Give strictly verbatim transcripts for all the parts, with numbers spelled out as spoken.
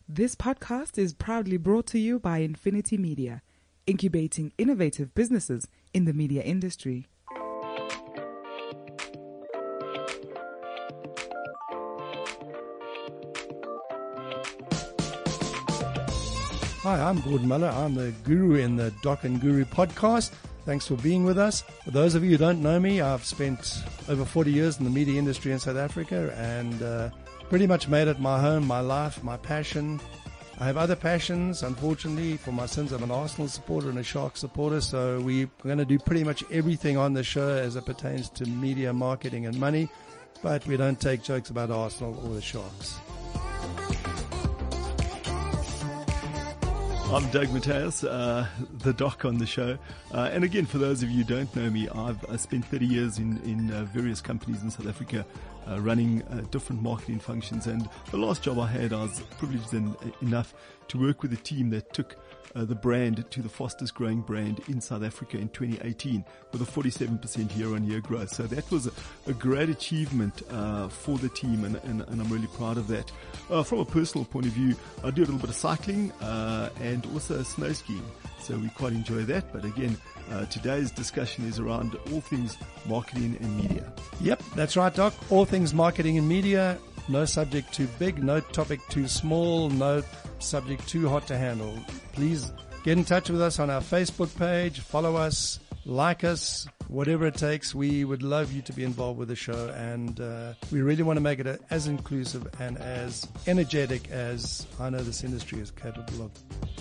This podcast is proudly brought to you by Infinity Media, incubating innovative businesses in the media industry. Hi, I'm Gordon Muller. I'm the guru in the Doc and Guru podcast. Thanks for being with us. For those of you who don't know me, I've spent over forty years in the media industry in South Africa and uh, pretty much made it my home, my life, my passion. I have other passions. Unfortunately, for my sins, I'm an Arsenal supporter and a Sharks supporter, so we're going to do pretty much everything on the show as it pertains to media, marketing and money, but we don't take jokes about Arsenal or the Sharks. I'm Doug Mateus, uh, the doc on the show. Uh, and again, for those of you who don't know me, I've I spent thirty years in, in uh, various companies in South Africa uh, running uh, different marketing functions. And the last job I had, I was privileged en- enough to work with a team that took uh, the brand to the fastest growing brand in South Africa in twenty eighteen with a forty-seven percent year-on-year growth. So that was a, a great achievement uh, for the team, and, and, and I'm really proud of that. Uh, from a personal point of view, I do a little bit of cycling uh, and also snow skiing, so we quite enjoy that. But again, uh, today's discussion is around all things marketing and media. Yep, that's right, Doc. All things marketing and media. No subject too big, no topic too small, no subject too hot to handle. Please get in touch with us on our Facebook page, follow us, like us, whatever it takes. We would love you to be involved with the show, and uh, we really want to make it a, as inclusive and as energetic as I know this industry is capable of.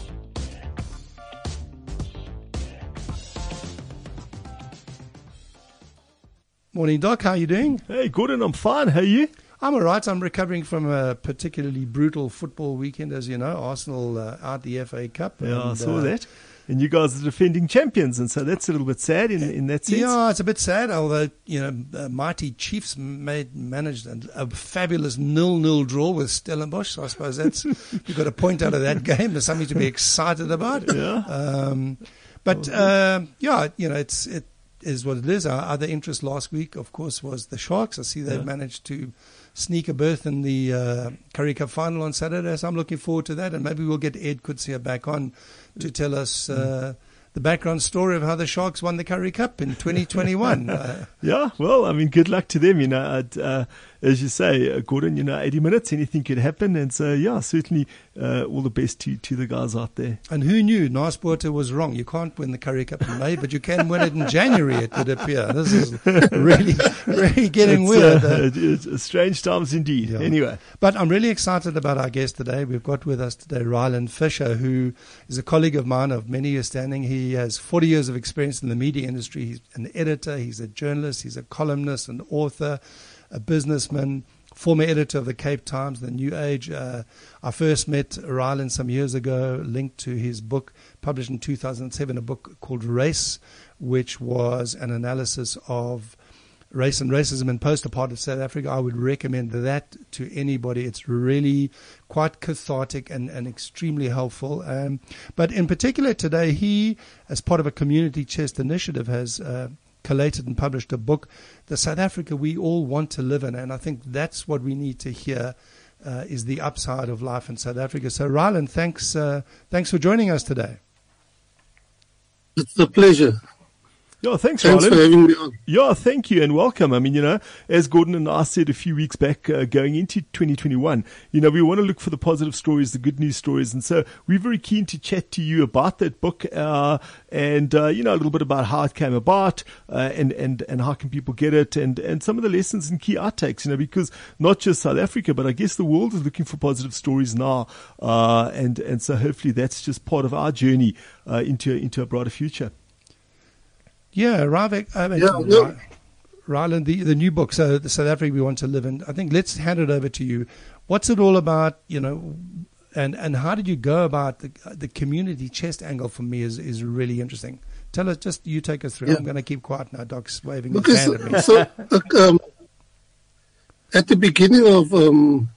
Morning, Doc. How are you doing? Hey, Gordon, I'm fine. How are you? I'm all right. I'm recovering from a particularly brutal football weekend, as you know. Arsenal uh, out the F A Cup. Yeah, and, I saw uh, that. And you guys are defending champions, and so that's a little bit sad in, in that sense. Yeah, it's a bit sad, although, you know, uh, mighty Chiefs made managed a, a fabulous nil-nil draw with Stellenbosch. So I suppose that's you've got a point out of that game. There's something to be excited about. Yeah. Um, but, uh, yeah, you know, it's it is what it is. Our other interest last week, of course, was the Sharks. I see they've Yeah. managed to sneak a berth in the uh, Currie Cup final on Saturday, so I'm looking forward to that, and maybe we'll get Ed Kutsia back on to tell us uh, the background story of how the Sharks won the Currie Cup in twenty twenty-one. uh, Yeah, well, I mean, good luck to them. You know, I'd, uh, as you say, uh, Gordon, you know, eighty minutes, anything could happen. And so, yeah, certainly uh, all the best to, to the guys out there. and who knew? Nasport was wrong. You can't win the Currie Cup in May, but you can win it in January, it would appear. This is really, really getting It's, weird. uh, uh, it's strange times indeed. Yeah. Anyway. But I'm really excited about our guest today. We've got with us today Ryland Fisher, who is a colleague of mine of many years standing. He has forty years of experience in the media industry. He's an editor, he's a journalist, he's a columnist, an author, a businessman, former editor of the Cape Times, The New Age. Uh, I first met Ryland some years ago, linked to his book, published in two thousand seven, a book called Race, which was an analysis of race and racism in post-apartheid South Africa. I would recommend that to anybody. It's really quite cathartic and, and extremely helpful. Um, but in particular today, he, as part of a community chest initiative, has uh, collated and published a book, The South Africa We All Want to Live In. And I think that's what we need to hear, uh, is the upside of life in South Africa. So Ryland, thanks, uh, thanks for joining us today. It's a pleasure. Yeah, thanks, Thanks Ryland. for having me on. Yeah, thank you and welcome. I mean, you know, as Gordon and I said a few weeks back, uh, going into twenty twenty-one, you know, we want to look for the positive stories, the good news stories. And so we're very keen to chat to you about that book, uh, and, uh, you know, a little bit about how it came about, uh, and, and, and how can people get it, and, and some of the lessons and key outtakes, you know, because not just South Africa, but I guess the world is looking for positive stories now. Uh, and, and so hopefully that's just part of our journey, uh, into, into a brighter future. Yeah, Ravik, I mean, Yeah, no. Ryland, the, the new book, so the South Africa We Want to Live In. I think let's hand it over to you. What's it all about, you know, and, and how did you go about the, the community chest angle? For me is, is really interesting. Tell us, just you take us through. Yeah. I'm going to keep quiet now. Doc's waving his Because, hand at me. so, uh, um, at the beginning of um,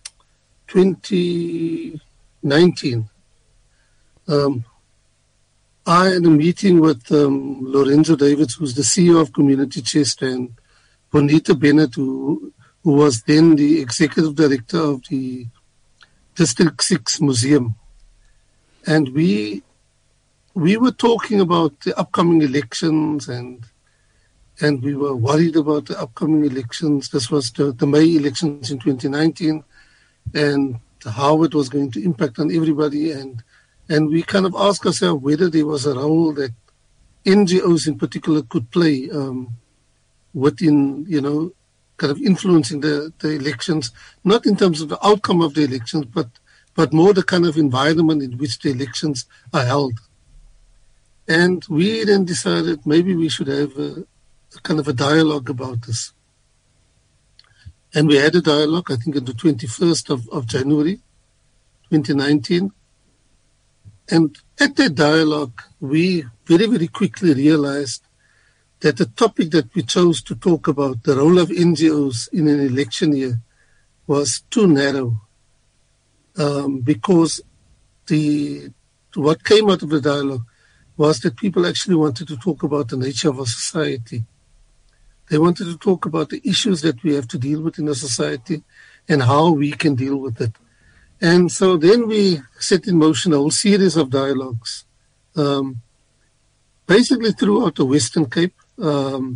twenty nineteen, um, I had a meeting with um, Lorenzo Davids, who's the C E O of Community Chest, and Bonita Bennett, who, who was then the executive director of the District six Museum. And we we were talking about the upcoming elections, and and we were worried about the upcoming elections. This was the, the May elections in twenty nineteen, and how it was going to impact on everybody. And and we kind of asked ourselves whether there was a role that N G Os in particular could play um, within, you know, kind of influencing the, the elections, not in terms of the outcome of the elections, but but more the kind of environment in which the elections are held. And we then decided maybe we should have a, a kind of a dialogue about this. And we had a dialogue, I think, on the twenty-first of, of January, twenty nineteen. And at that dialogue, we very, very quickly realized that the topic that we chose to talk about, the role of N G Os in an election year, was too narrow. Um, because the what came out of the dialogue was that people actually wanted to talk about the nature of our society. They wanted to talk about the issues that we have to deal with in our society and how we can deal with it. And so then we set in motion a whole series of dialogues, um, basically throughout the Western Cape, um,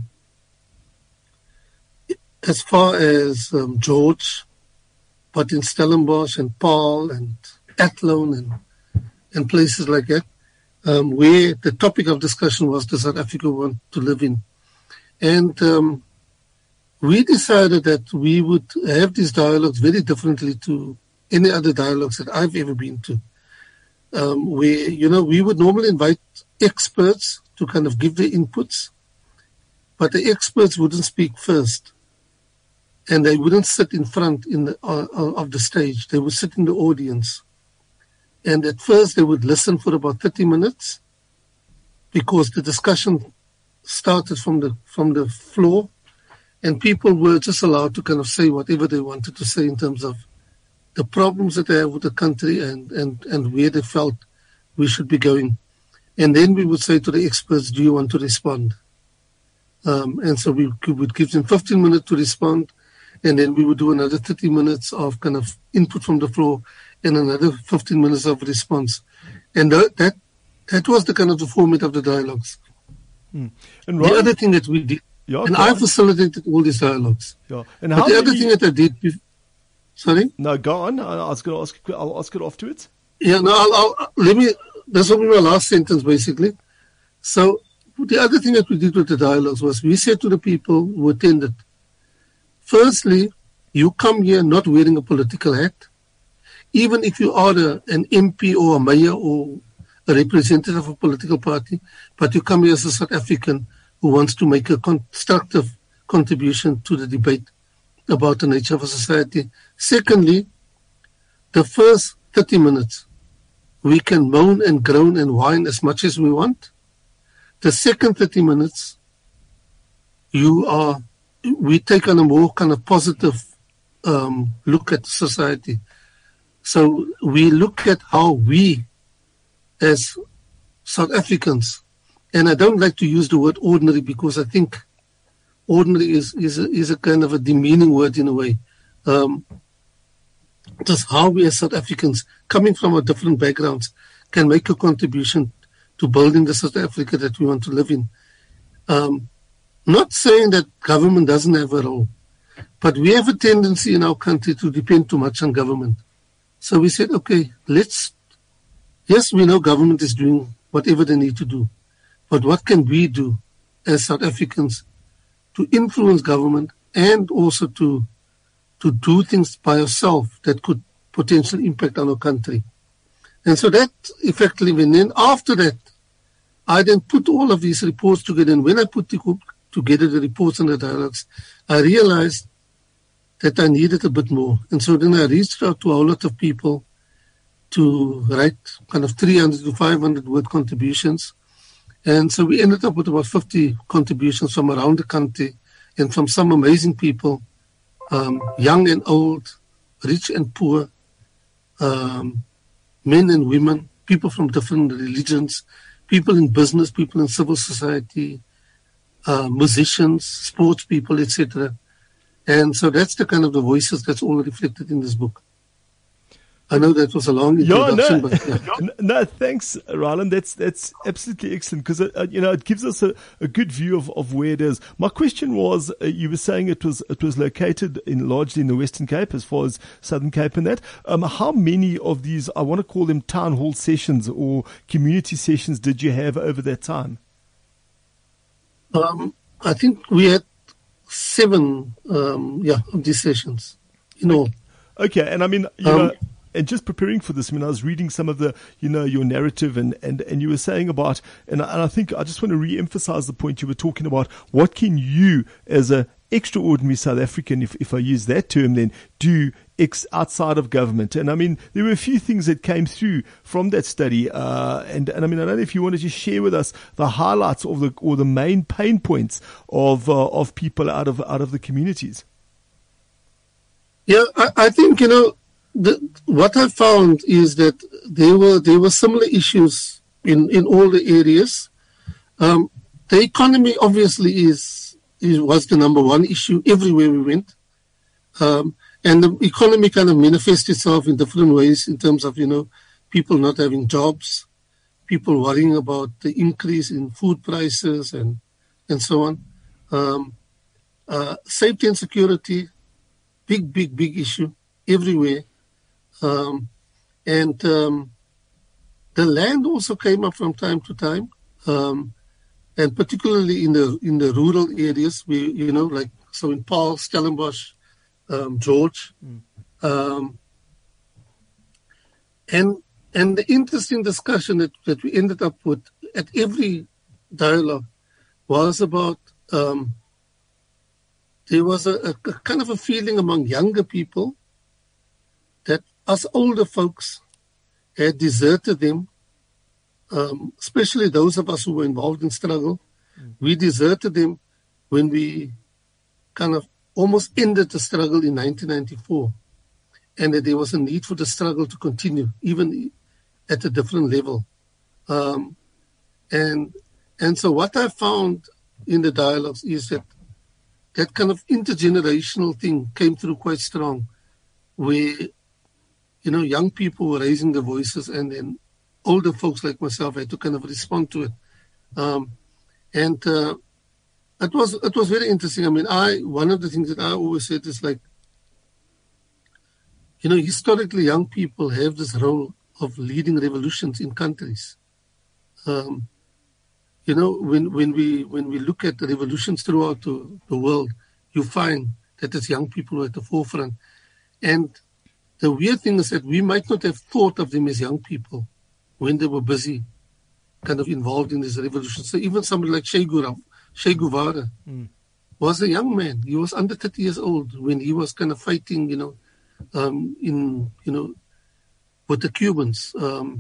as far as um, George, but in Stellenbosch and Paarl and Athlone and, and places like that, um, where the topic of discussion was, does South Africa want to live in? And um, we decided that we would have these dialogues very differently to any other dialogues that I've ever been to. Um, where, you know, we would normally invite experts to kind of give their inputs, but the experts wouldn't speak first. And they wouldn't sit in front in the, uh, of the stage. They would sit in the audience. And at first they would listen for about thirty minutes because the discussion started from the from the floor, and people were just allowed to kind of say whatever they wanted to say in terms of the problems that they have with the country and, and, and where they felt we should be going. And then we would say to the experts, do you want to respond? Um, and so we would give them fifteen minutes to respond, and then we would do another thirty minutes of kind of input from the floor and another fifteen minutes of response. And that that, that was the kind of the format of the dialogues. Hmm. And the right, other thing that we did, yeah, and I facilitated all these dialogues. Yeah. And but how the other you... thing that I did, sorry? No, go on. I was going to ask, I'll ask it afterwards. Yeah, no, I'll, I'll, let me, this will be my last sentence basically. So the other thing that we did with the dialogues was we said to the people who attended, firstly, you come here not wearing a political hat. Even if you are a, an M P or a mayor or a representative of a political party, but you come here as a South African who wants to make a constructive contribution to the debate about the nature of a society. Secondly, the first thirty minutes, we can moan and groan and whine as much as we want. The second thirty minutes, you are, we take on a more kind of positive um, look at society. So we look at how we, as South Africans, and I don't like to use the word ordinary because I think ordinary is, is, a, is a kind of a demeaning word in a way. Um, just how we as South Africans, coming from our different backgrounds, can make a contribution to building the South Africa that we want to live in. Um, not saying that government doesn't have a role, but we have a tendency in our country to depend too much on government. So we said, okay, let's, yes, we know government is doing whatever they need to do, but what can we do as South Africans to influence government and also to to do things by ourselves that could potentially impact on our country? And so that effectively, and then after that, I then put all of these reports together. And when I put the, together the reports and the dialogues, I realized that I needed a bit more. And so then I reached out to a whole lot of people to write kind of three hundred to five hundred word contributions. And so we ended up with about fifty contributions from around the country and from some amazing people, um, young and old, rich and poor, um, men and women, people from different religions, people in business, people in civil society, uh, musicians, sports people, et cetera. And so that's the kind of the voices that's all reflected in this book. I know that was a long Yeah, introduction, no, but yeah. N- no, thanks, Ryland. That's that's absolutely excellent because uh, you know it gives us a, a good view of, of where it is. My question was, uh, you were saying it was it was located in largely in the Western Cape, as far as Southern Cape and that. Um, how many of these, I want to call them town hall sessions or community sessions, did you have over that time? Um, I think we had seven, um, yeah, of these sessions, you know. Okay, and I mean, you Um, know, and just preparing for this, I mean, I was reading some of the, you know, your narrative and, and, and you were saying about, and I, and I think I just want to re-emphasize the point you were talking about. What can you, as a extraordinary South African, if, if I use that term, then do ex- outside of government? And I mean, there were a few things that came through from that study. Uh, and, and I mean, I don't know if you want to just share with us the highlights of the, or the main pain points of, uh, of people out of, out of the communities. Yeah, I, I think, you know, the, what I found is that there were there were similar issues in, in all the areas. Um, the economy obviously is, is was the number one issue everywhere we went, um, and the economy kind of manifests itself in different ways in terms of, you know, people not having jobs, people worrying about the increase in food prices and and so on. Um, uh, safety and security, big big big issue everywhere. Um, and um, the land also came up from time to time, um, and particularly in the in the rural areas, we you know like so in Paarl, Stellenbosch, um, George, mm. um, and and the interesting discussion that, that we ended up with at every dialogue was about um, there was a, a kind of a feeling among younger people that us older folks had deserted them, um, especially those of us who were involved in struggle. Mm. We deserted them when we kind of almost ended the struggle in nineteen ninety-four, and that there was a need for the struggle to continue, even at a different level. Um, and and so what I found in the dialogues is that that kind of intergenerational thing came through quite strong, where you know, young people were raising their voices, and then older folks like myself had to kind of respond to it. Um, and uh, it was it was very interesting. I mean, I one of the things that I always said is like, you know, historically young people have this role of leading revolutions in countries. Um, you know, when when we when we look at the revolutions throughout the, the world, you find that it's young people who are at the forefront. And the weird thing is that we might not have thought of them as young people when they were busy kind of involved in this revolution. So even somebody like Che Guevara, Che Guevara mm. was a young man. He was under thirty years old when he was kind of fighting, you know, um, in, you know, with the Cubans. Um,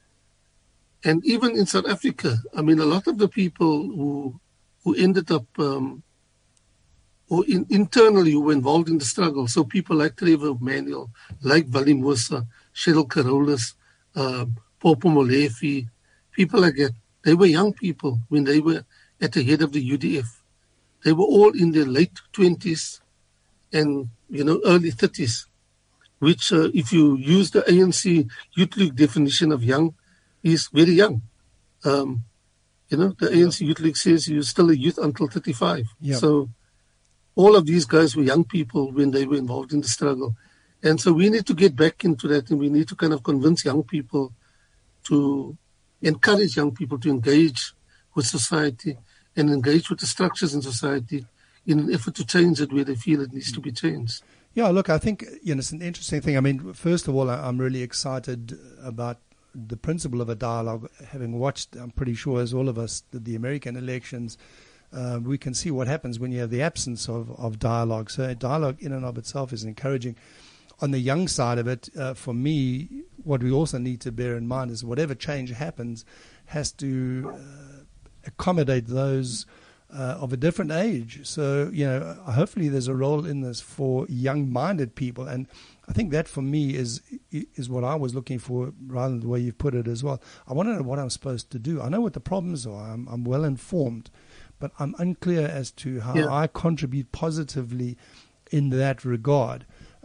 and even in South Africa, I mean, a lot of the people who who ended up um, or in, internally who were involved in the struggle. So people like Trevor Manuel, like Vali Moosa, Cheryl Carolus, uh, Popo Molefe, people like that. They were young people when they were at the head of the U D F. They were all in their late twenties and, you know, early thirties, which uh, if you use the A N C Youth League definition of young, is very young. Um, you know, the A N C Youth League says you're still a youth until thirty-five. Yep. So all of these guys were young people when they were involved in the struggle. And so we need to get back into that, and we need to kind of convince young people to encourage young people to engage with society and engage with the structures in society in an effort to change it where they feel it needs to be changed. Yeah, look, I think, you know, it's an interesting thing. I mean, first of all, I'm really excited about the principle of a dialogue. Having watched, I'm pretty sure, as all of us, the, the American elections, Uh, we can see what happens when you have the absence of, of dialogue. So dialogue in and of itself is encouraging. On the young side of it, uh, for me, what we also need to bear in mind is whatever change happens has to uh, accommodate those uh, of a different age. So, you know, hopefully there's a role in this for young-minded people. And I think that for me is is what I was looking for, rather than the way you've put it as well. I want to know what I'm supposed to do. I know what the problems are. I'm, I'm well informed. But I'm unclear as to how yeah. I contribute positively in that regard.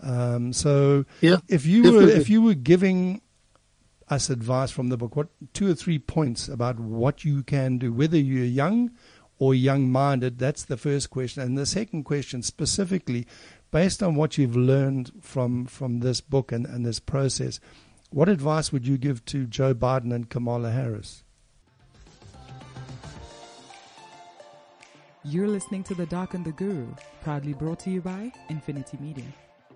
Um, so Yeah, if you were definitely. if you were giving us advice from the book, what two or three points about what you can do, whether you're young or young-minded, that's the first question. And the second question specifically, based on what you've learned from, from this book and, and this process, what advice would you give to Joe Biden and Kamala Harris? You're listening to The Doc and the Guru, proudly brought to you by Infinity Media.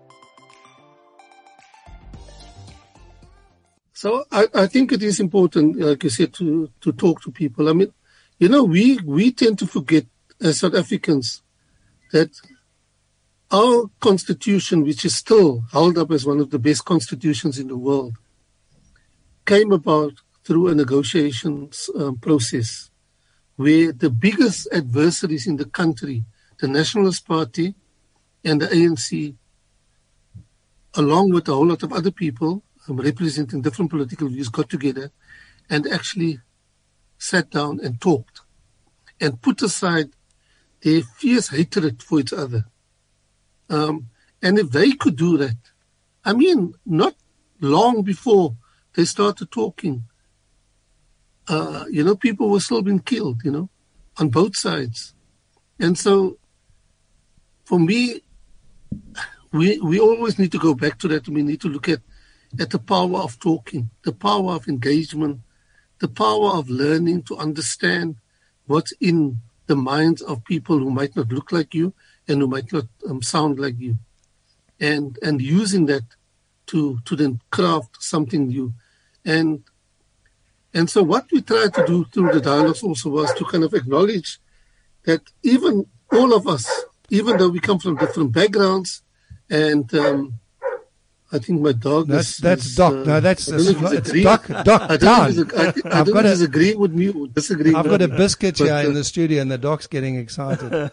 So I, I think it is important, like you said, to, to talk to people. I mean, you know, we, we tend to forget as South Africans that our constitution, which is still held up as one of the best constitutions in the world, came about through a negotiations um, process where the biggest adversaries in the country, the Nationalist Party and the A N C, along with a whole lot of other people um, representing different political views, got together and actually sat down and talked and put aside their fierce hatred for each other. Um, and if they could do that, I mean, not long before they started talking, uh, you know, people were still being killed, you know, on both sides. And so, for me, we we always need to go back to that. We need to look at, at the power of talking, the power of engagement, the power of learning to understand what's in the minds of people who might not look like you and who might not um, sound like you, and and using that to to then craft something new. And and so what we tried to do through the dialogues also was to kind of acknowledge that even all of us, even though we come from different backgrounds, and um, I think my dog That's is, that's is, Doc. uh, No, that's I don't know if he's it's agreeing- Doc. Doc I don't know Town. if he's, I, I I've don't know got if a- he's agreeing with me or disagreeing. I've with got a me. biscuit But, here uh, in the studio, and the Doc's getting excited.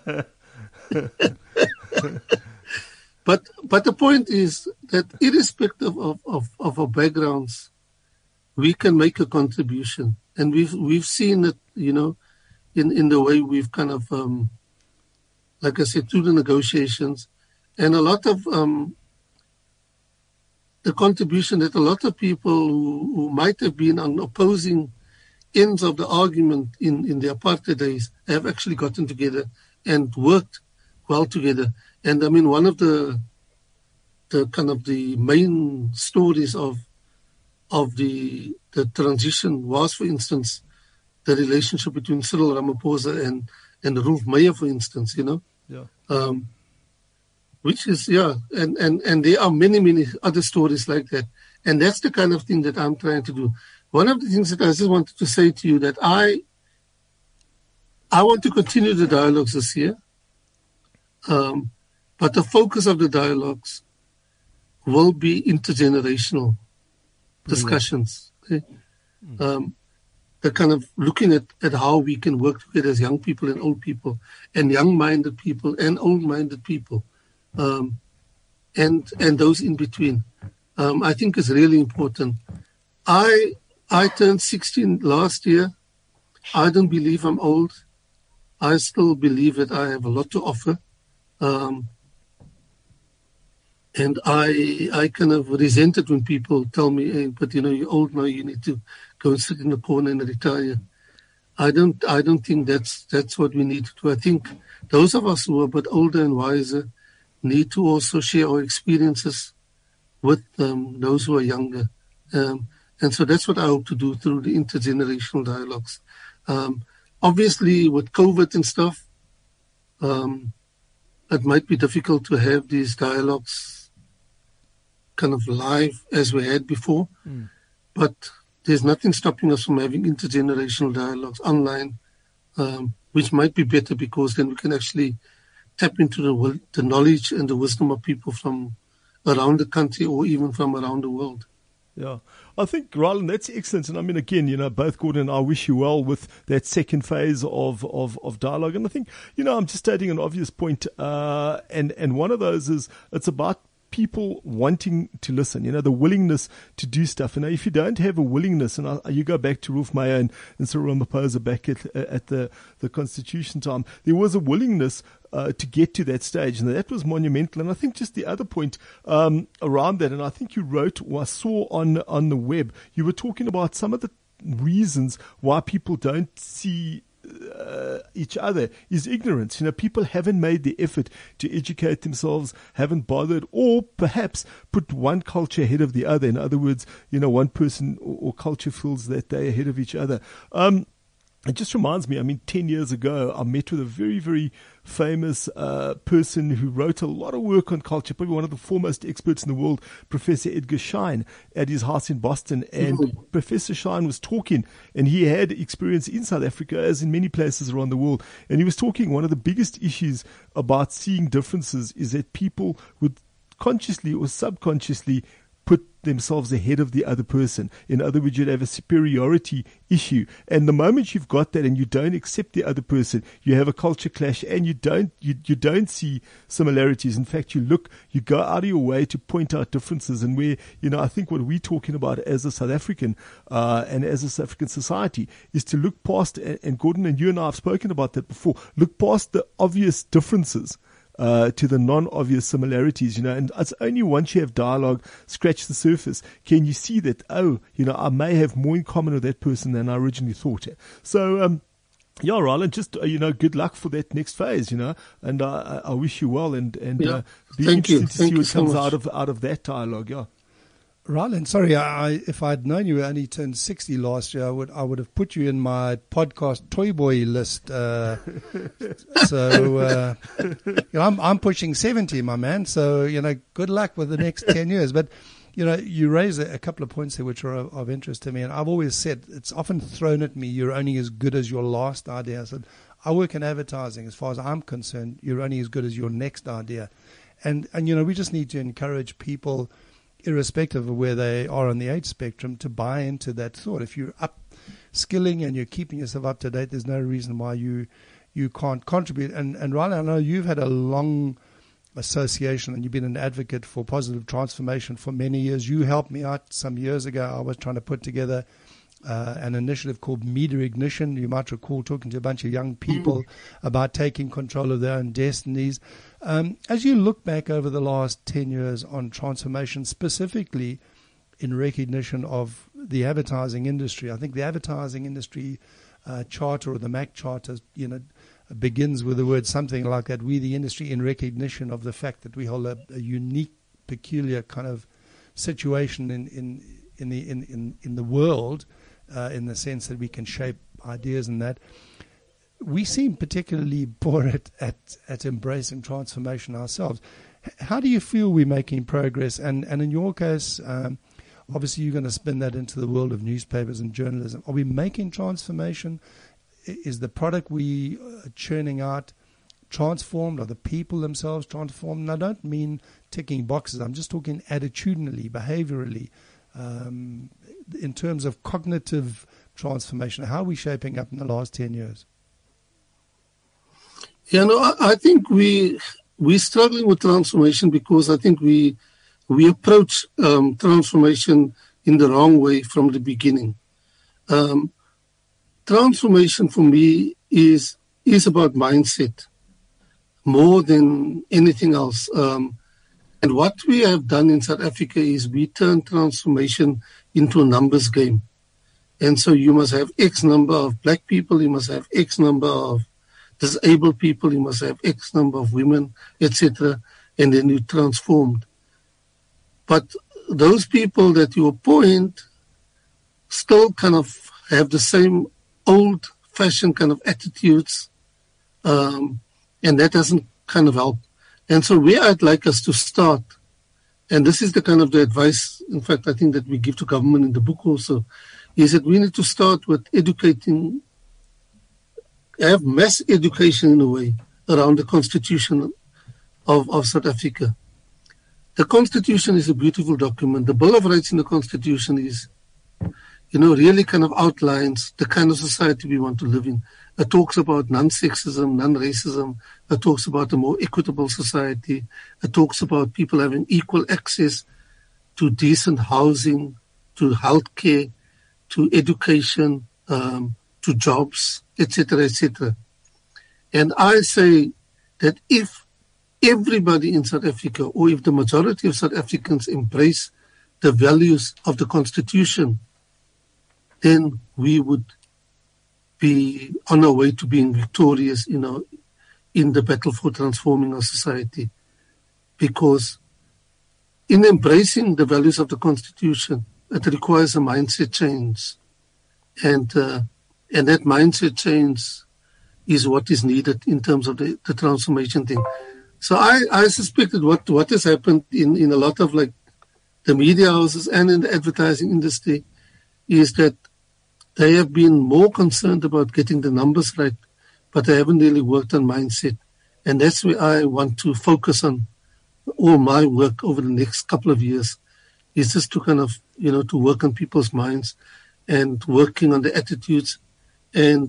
But but the point is that irrespective of, of, of our backgrounds, we can make a contribution, and we've we've seen it, you know, in, in the way we've kind of, um, like I said, through the negotiations, and a lot of um, the contribution that a lot of people who, who might have been on opposing ends of the argument in, in the apartheid days have actually gotten together and worked well together. And I mean, one of the the kind of the main stories of of the the transition was, for instance, the relationship between Cyril Ramaphosa and and Rolf Meyer, for instance, you know, Yeah. um, which is yeah, and and and there are many many other stories like that, and that's the kind of thing that I'm trying to do. One of the things that I just wanted to say to you that I I want to continue the dialogues this year. Um, but the focus of the dialogues will be intergenerational discussions. Okay? Um, the kind of looking at, at how we can work together as young people and old people, and young-minded people and old-minded people, um, and and those in between. Um, I think is really important. I I turned sixteen last year. I don't believe I'm old. I still believe that I have a lot to offer. Um, and I I kind of resent it when people tell me, hey, but you know, you're old now, you need to go and sit in the corner and retire. I don't I don't think that's that's what we need to do. I think those of us who are a bit older and wiser need to also share our experiences with um, those who are younger. Um, and so that's what I hope to do through the intergenerational dialogues. Um, obviously, with COVID and stuff, um, it might be difficult to have these dialogues kind of live as we had before, Mm. but there's nothing stopping us from having intergenerational dialogues online, um, which might be better because then we can actually tap into the, wi- the knowledge and the wisdom of people from around the country or even from around the world. Yeah, I think, Ryland, that's excellent. And I mean, again, you know, both Gordon and I wish you well with that second phase of, of, of dialogue. And I think, you know, I'm just stating an obvious point, uh, and, and one of those is it's about people wanting to listen, you know, the willingness to do stuff. And if you don't have a willingness, and I, you go back to Rolf Meyer and, and Cyril Ramaphosa back at, at the, the Constitution time, there was a willingness Uh, to get to that stage, and that was monumental. And I think just the other point um, around that, and I think you wrote or I saw on on the web, you were talking about some of the reasons why people don't see uh, each other is ignorance. You know, people haven't made the effort to educate themselves, haven't bothered, or perhaps put one culture ahead of the other. In other words, you know, one person or, or culture feels that they're ahead of each other. Um, It just reminds me, I mean, ten years ago, I met with a very, very famous uh, person who wrote a lot of work on culture, probably one of the foremost experts in the world, Professor Edgar Schein, at his house in Boston. And mm-hmm. Professor Schein was talking, and he had experience in South Africa, as in many places around the world. And he was talking, one of the biggest issues about seeing differences is that people would consciously or subconsciously put themselves ahead of the other person. In other words, you'd have a superiority issue. And the moment you've got that and you don't accept the other person, you have a culture clash, and you don't, you, you don't see similarities. In fact, you look, you go out of your way to point out differences. And where, you know, I think what we're talking about as a South African, uh, and as a South African society is to look past, and, and Gordon and you and I have spoken about that before, look past the obvious differences Uh, to the non-obvious similarities, you know, and it's only once you have dialogue, scratch the surface, can you see that, oh, you know, I may have more in common with that person than I originally thought. So, um, yeah, Ryland, just, uh, you know, good luck for that next phase, you know, and uh, I wish you well, and, and yeah. uh, be Thank interested you. to Thank see you what so comes much. out of, out of that dialogue, yeah. Ryland, sorry, I, if I'd known you only turned sixty last year, I would I would have put you in my podcast Toy Boy list. Uh, so uh, you know, I'm I'm pushing seventy, my man. So you know, good luck with the next ten years. But you know, you raise a, a couple of points there which are of, of interest to me, and I've always said it's often thrown at me, you're only as good as your last idea. I said, I work in advertising. As far as I'm concerned, you're only as good as your next idea, and and you know, we just need to encourage people, irrespective of where they are on the age spectrum, to buy into that thought. If you're upskilling and you're keeping yourself up to date, there's no reason why you you can't contribute. And and Riley, I know you've had a long association and you've been an advocate for positive transformation for many years. You helped me out some years ago. I was trying to put together uh, an initiative called Media Ignition. You might recall talking to a bunch of young people mm-hmm. about taking control of their own destinies. Um, as you look back over the last ten years on transformation, specifically in recognition of the advertising industry, I think the advertising industry uh, charter, or the M A C charter, you know, begins with the word something like that: we, the industry, in recognition of the fact that we hold a, a unique, peculiar kind of situation in in in the in in, in the world, uh, in the sense that we can shape ideas and that. We seem particularly poor at, at, at embracing transformation ourselves. H- how do you feel we're making progress? And, and in your case, um, obviously you're going to spin that into the world of newspapers and journalism. Are we making transformation? Is the product we are churning out transformed? Are the people themselves transformed? And I don't mean ticking boxes. I'm just talking attitudinally, behaviorally, um, in terms of cognitive transformation. How are we shaping up in the last ten years? Yeah, no, I, I think we we're struggling with transformation because I think we we approach um, transformation in the wrong way from the beginning. Um, transformation for me is is about mindset more than anything else. Um, and what we have done in South Africa is we turn transformation into a numbers game. And so you must have X number of black people, you must have X number of disabled people, you must have X number of women, et cetera, and then you transformed. But those people that you appoint still kind of have the same old-fashioned kind of attitudes, um, and that doesn't kind of help. And so where I'd like us to start, and this is the kind of the advice, in fact, I think that we give to government in the book also, is that we need to start with educating, have mass education in a way around the Constitution of, of South Africa. The Constitution is a beautiful document. The Bill of Rights in the Constitution is you know, really kind of outlines the kind of society we want to live in. It talks about non-sexism, non-racism. It talks about a more equitable society. It talks about people having equal access to decent housing, to healthcare, to education, um, to jobs, et cetera, et cetera. And I say that if everybody in South Africa, or if the majority of South Africans embrace the values of the Constitution, then we would be on our way to being victorious, you know, in the battle for transforming our society. Because in embracing the values of the Constitution, it requires a mindset change. And uh, and that mindset change is what is needed in terms of the, the transformation thing. So I, I suspect that what, what has happened in, in a lot of like the media houses and in the advertising industry is that they have been more concerned about getting the numbers right, but they haven't really worked on mindset. And that's where I want to focus on all my work over the next couple of years, is just to kind of, you know, to work on people's minds and working on the attitudes and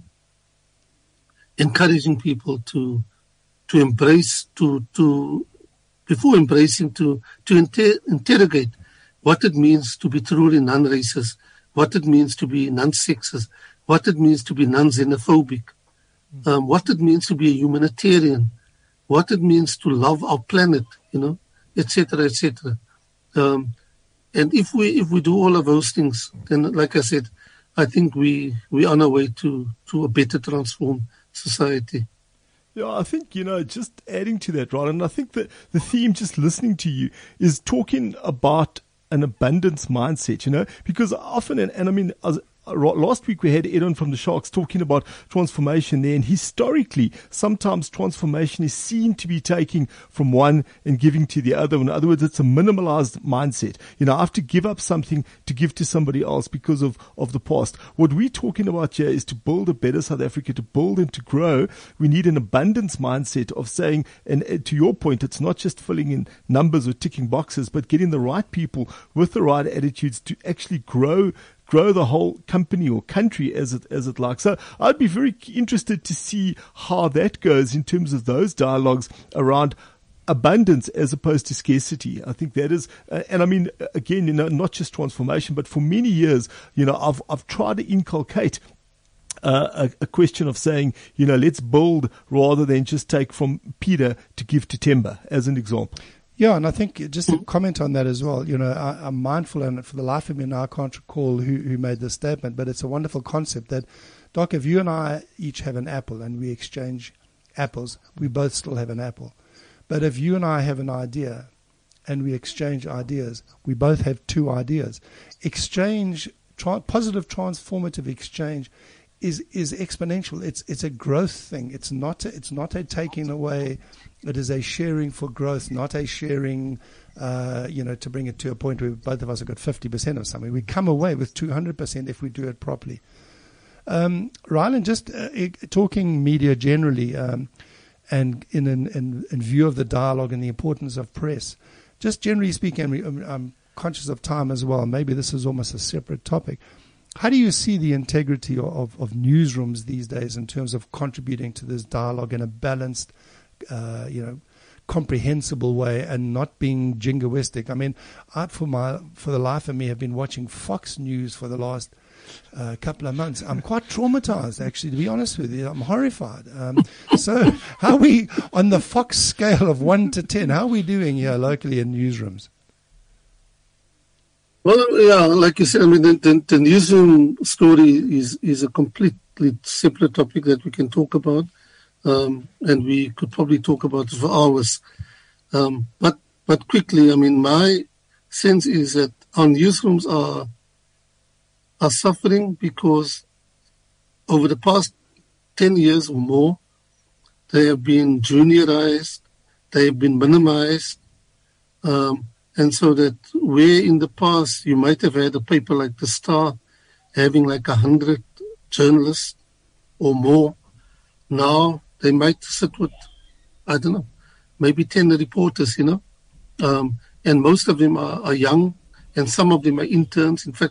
encouraging people to to embrace, to to before embracing, to to inter- interrogate what it means to be truly non-racist, what it means to be non-sexist, what it means to be non-xenophobic, um, what it means to be a humanitarian, what it means to love our planet, you know, et cetera, et cetera. Um, and if we if we do all of those things, then, like I said, I think we we on our way to to a better transformed society. Yeah, I think, you know, just adding to that, right, and I think that the theme, just listening to you, is talking about an abundance mindset, you know, because often, and, and I mean, as, last week we had Edon from the Sharks talking about transformation there, and historically, sometimes transformation is seen to be taking from one and giving to the other. In other words, it's a minimalized mindset. You know, I have to give up something to give to somebody else because of, of the past. What we're talking about here is to build a better South Africa, to build and to grow. We need an abundance mindset of saying, and to your point, it's not just filling in numbers or ticking boxes, but getting the right people with the right attitudes to actually grow grow the whole company or country as it as it likes. So I'd be very interested to see how that goes in terms of those dialogues around abundance as opposed to scarcity. I think that is, uh, and I mean, again, you know, not just transformation, but for many years, you know, I've I've tried to inculcate Uh, a, a question of saying, you know, let's build rather than just take from Peter to give to Temba, as an example. Yeah, and I think just to comment on that as well, you know, I, I'm mindful, and for the life of me now I can't recall who, who made this statement, but it's a wonderful concept that, Doc, if you and I each have an apple and we exchange apples, we both still have an apple. But if you and I have an idea and we exchange ideas, we both have two ideas. Exchange, tra- positive transformative exchange is is exponential. It's it's a growth thing. It's not a, it's not a taking away. It is a sharing for growth, not a sharing, uh, you know, to bring it to a point where both of us have got fifty percent of something. We come away with two hundred percent if we do it properly. Um, Ryland, just uh, talking media generally, um, and in, in in in view of the dialogue and the importance of press, just generally speaking, I'm conscious of time as well. Maybe this is almost a separate topic. How do you see the integrity of, of newsrooms these days in terms of contributing to this dialogue in a balanced, uh, you know, comprehensible way and not being jingoistic? I mean, I, for my for the life of me, have been watching Fox News for the last uh, couple of months. I'm quite traumatized, actually, to be honest with you. I'm horrified. Um, so how are we, on the Fox scale of one to ten, how are we doing here locally in newsrooms? Well, yeah, like you said, I mean, the, the, the newsroom story is, is a completely separate topic that we can talk about, um, and we could probably talk about it for hours. Um, but but quickly, I mean, my sense is that our newsrooms are are suffering because over the past ten years or more, they have been juniorized, they have been minimized. Um, And so that where in the past you might have had a paper like The Star having like a hundred journalists or more, now they might sit with, I don't know, maybe ten reporters, you know. Um, and most of them are, are young, and some of them are interns. In fact,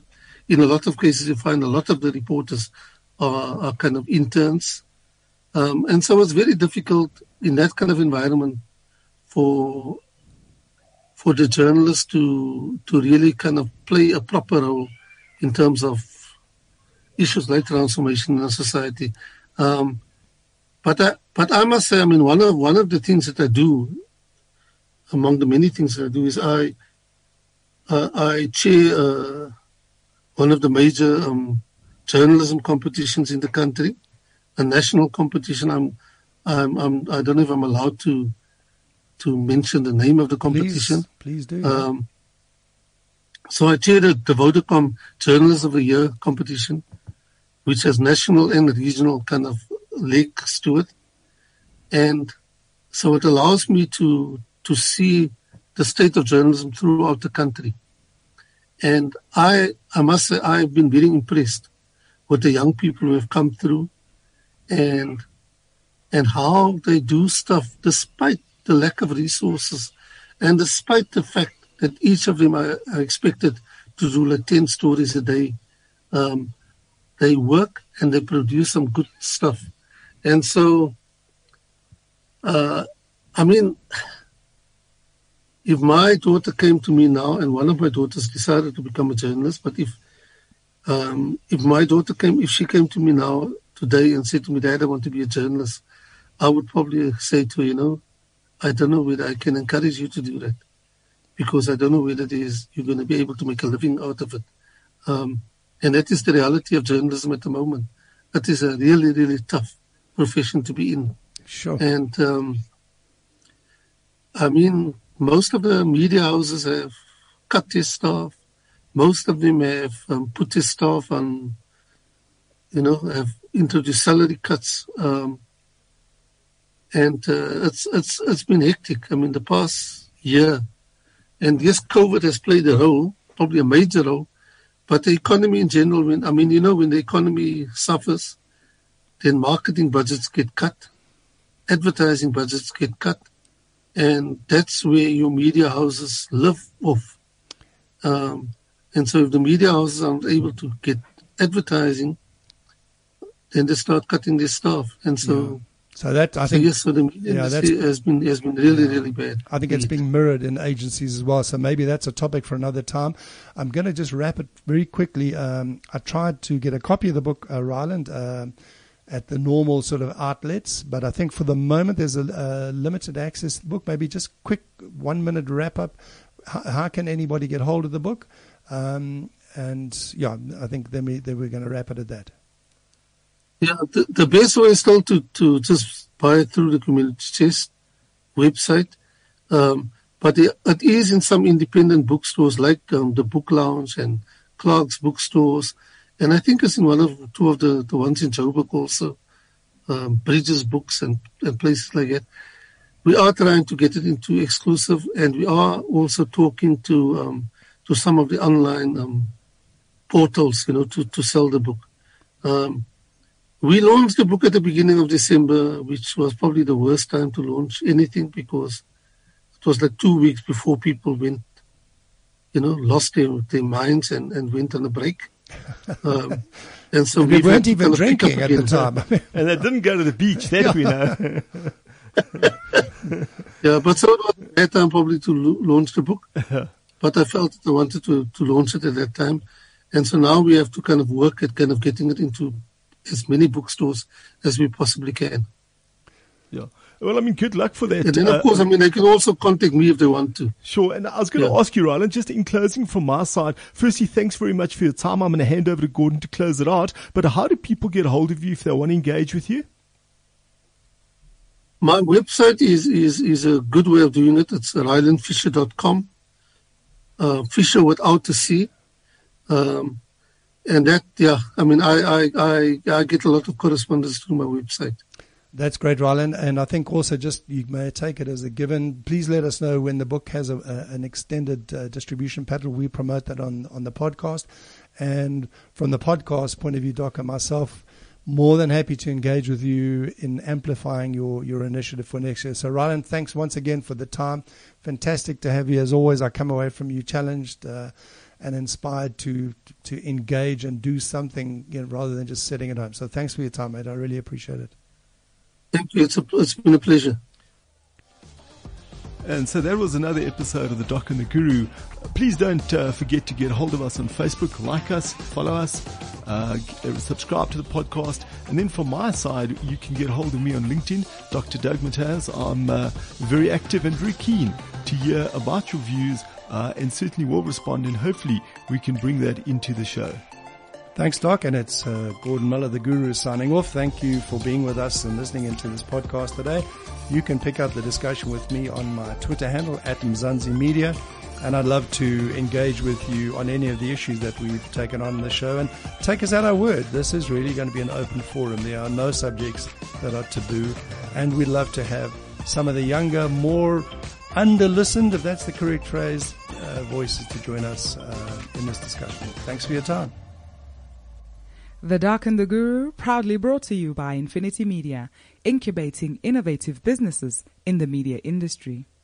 in a lot of cases, you find a lot of the reporters are, are kind of interns. Um, and so it's very difficult in that kind of environment for for the journalists to to really kind of play a proper role in terms of issues like transformation in a society. Um, but I, but I must say, I mean, one of one of the things that I do, among the many things that I do, is I uh, I chair uh, one of the major um, journalism competitions in the country, a national competition. I'm, I'm, I'm I don't know if I'm allowed to to mention the name of the competition. Please, please do. Um, so I chair the, the Vodacom Journalist of the Year competition, which has national and regional kind of legs to it. And so it allows me to to see the state of journalism throughout the country. And I I must say I've been very impressed with the young people who have come through and and how they do stuff despite the lack of resources and despite the fact that each of them are, are expected to do like ten stories a day. Um, they work and they produce some good stuff. And so, uh, I mean, if my daughter came to me now, and one of my daughters decided to become a journalist, but if um, if my daughter came, if she came to me now today and said to me, Dad, I want to be a journalist, I would probably say to her, you know, I don't know whether I can encourage you to do that, because I don't know whether it is you're going to be able to make a living out of it. Um, and that is the reality of journalism at the moment. It is a really, really tough profession to be in. Sure. And um, I mean, most of the media houses have cut their staff. Most of them have um, put their staff on, you know, have introduced salary cuts. Um, and uh, it's it's it's been hectic. I mean, the past year. And yes, COVID has played a role, probably a major role. But the economy in general, when, I mean, you know, when the economy suffers, then marketing budgets get cut, advertising budgets get cut, and that's where your media houses live off. Um, and so if the media houses aren't able to get advertising, then they start cutting their staff. And so... Yeah. So that I so think yes, so the media yeah, industry has been has been really yeah. really bad. I think it's being mirrored in agencies as well. So maybe that's a topic for another time. I'm going to just wrap it very quickly. Um, I tried to get a copy of the book, uh, Ryland, uh, at the normal sort of outlets, but I think for the moment there's a, a limited access book. Maybe just quick one minute wrap up. How, how can anybody get hold of the book? Um, and yeah, I think then we then we're going to wrap it at that. Yeah, the, the best way is still to, to just buy it through the Community Chest website. Um, but it, it is in some independent bookstores like um, the Book Lounge and Clark's bookstores. And I think it's in one of two of the, the ones in Joburg also, um, Bridges Books and, and places like that. We are trying to get it into exclusive, and we are also talking to um, to some of the online um, portals, you know, to, to sell the book. Um, We launched the book at the beginning of December, which was probably the worst time to launch anything, because it was like two weeks before people went, you know, lost their, their minds and, and went on a break. Um, and so and we weren't even kind of drinking at the time. And they didn't go to the beach, that we know. Yeah, but so it was a bad time probably to lo- launch the book. But I felt that I wanted to, to launch it at that time. And so now we have to kind of work at kind of getting it into as many bookstores as we possibly can. Yeah. Well, I mean, good luck for that. And then, of Uh, course, I mean, they can also contact me if they want to. Sure. And I was going to Yeah. ask you, Ryland, just in closing from my side, firstly, thanks very much for your time. I'm going to hand over to Gordon to close it out. But how do people get hold of you if they want to engage with you? My website is, is, is a good way of doing it. It's ryland fisher dot com. Uh, Fisher without a C. Um, and that, yeah, I mean, I, I, I, I get a lot of correspondence through my website. That's great, Ryland. And I think also just you may take it as a given. Please let us know when the book has a, a, an extended uh, distribution pattern. We promote that on, on the podcast. And from the podcast point of view, Doc, and myself, more than happy to engage with you in amplifying your, your initiative for next year. So, Ryland, thanks once again for the time. Fantastic to have you as always. I come away from you challenged uh, and inspired to to engage and do something, you know, rather than just sitting at home. So thanks for your time, mate. I really appreciate it. Thank you. It's, a, it's been a pleasure. And so that was another episode of The Doc and the Guru. Please don't uh, forget to get hold of us on Facebook, like us, follow us, uh, subscribe to the podcast. And then from my side, you can get hold of me on LinkedIn, Doctor Doug Mataz. I'm uh, very active and very keen to hear about your views, uh, and certainly will respond, and hopefully we can bring that into the show. Thanks, Doc, and it's uh, Gordon Miller, the Guru, signing off. Thank you for being with us and listening into this podcast today. You can pick up the discussion with me on my Twitter handle, at Mzansi Media, and I'd love to engage with you on any of the issues that we've taken on in the show, and take us at our word. This is really going to be an open forum. There are no subjects that are taboo, and we'd love to have some of the younger, more under-listened, if that's the correct phrase, uh, voices to join us uh, in this discussion. Thanks for your time. The Doc and the Guru, proudly brought to you by Infinity Media, incubating innovative businesses in the media industry.